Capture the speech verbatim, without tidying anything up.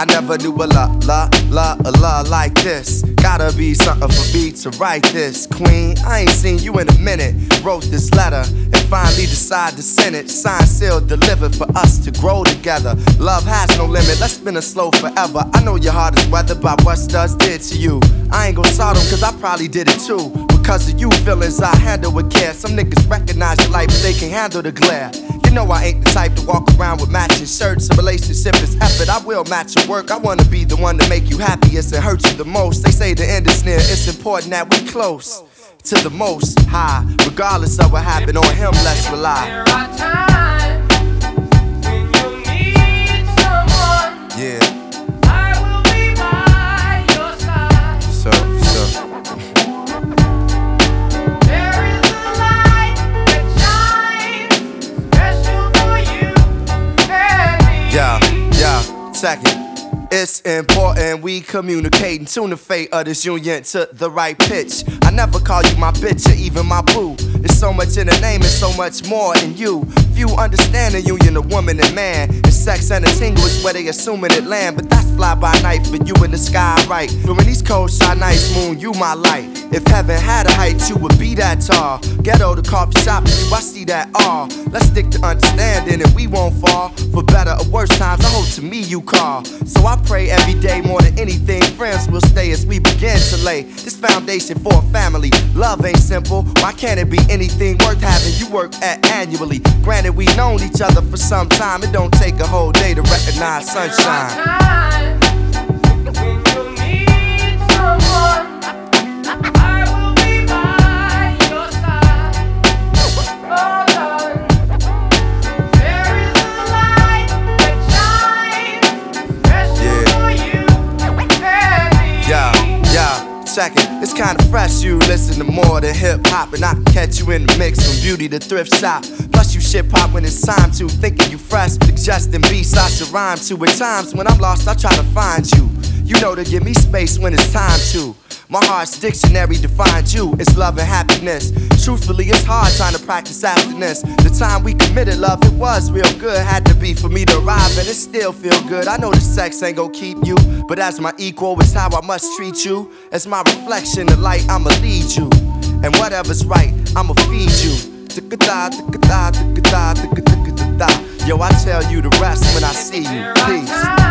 I never knew a love, love, love, a love like this. Gotta be something for me to write this. Queen, I ain't seen you in a minute. Wrote this letter and finally decided to send it. Signed, sealed, delivered for us to grow together. Love has no limit, let's spin it slow forever. I know your heart is weathered by what studs did to you. I ain't gon' salt them cause I probably did it too. Because of you feelings I handle with care. Some niggas recognize your light but they can't handle the glare. You know I ain't the type to walk around with matching shirts. A relationship is effort, I will match your work. I wanna be the one to make you happiest and hurt you the most. They say the end is near, it's important that we close to the most high. Regardless of what happened on him, let's rely. There are times when you need someone. Yeah. I will be by your side. So, so There is a light that shines special for you and me. yeah, yeah, second. It's important we communicate and tune the fate of this union to the right pitch. I never call you my bitch or even my boo. There's so much in the name and so much more in you. Few understand the union of woman and man. And sex and a tingle is where they assuming it land. But that's fly by night for you in the sky, right? During these cold shy nights, moon, you my light. If heaven had a height, you would be that tall. Ghetto, the coffee shop, you, I see that all. Let's stick to understanding and we won't fall. For better or worse times, I hope to me you call. So I pray every day more than anything friends will stay as we begin to lay this foundation for a family. Love ain't simple, why can't it be anything worth having you work at annually? Granted we known each other for some time, it don't take a whole day to recognize sunshine. There are times when you need someone. I will be by your side. Oh Lord, there is a light that shines special for you and me. Yeah, yeah, second, it's kinda fresh you listen to more than hip-hop. And I can catch you in the mix from beauty to thrift shop. Plus you shit pop when it's time to, thinking you fresh. Suggesting beats I should rhyme to. At times when I'm lost I try to find you. You know to give me space when it's time to. My heart's dictionary defines you, it's love and happiness. Truthfully, it's hard trying to practice abstinence. The time we committed love, it was real good. Had to be for me to arrive and it still feel good. I know the sex ain't gon' keep you, but as my equal, it's how I must treat you. As my reflection, the light, I'ma lead you. And whatever's right, I'ma feed you. Yo, I tell you the rest when I see you. Peace.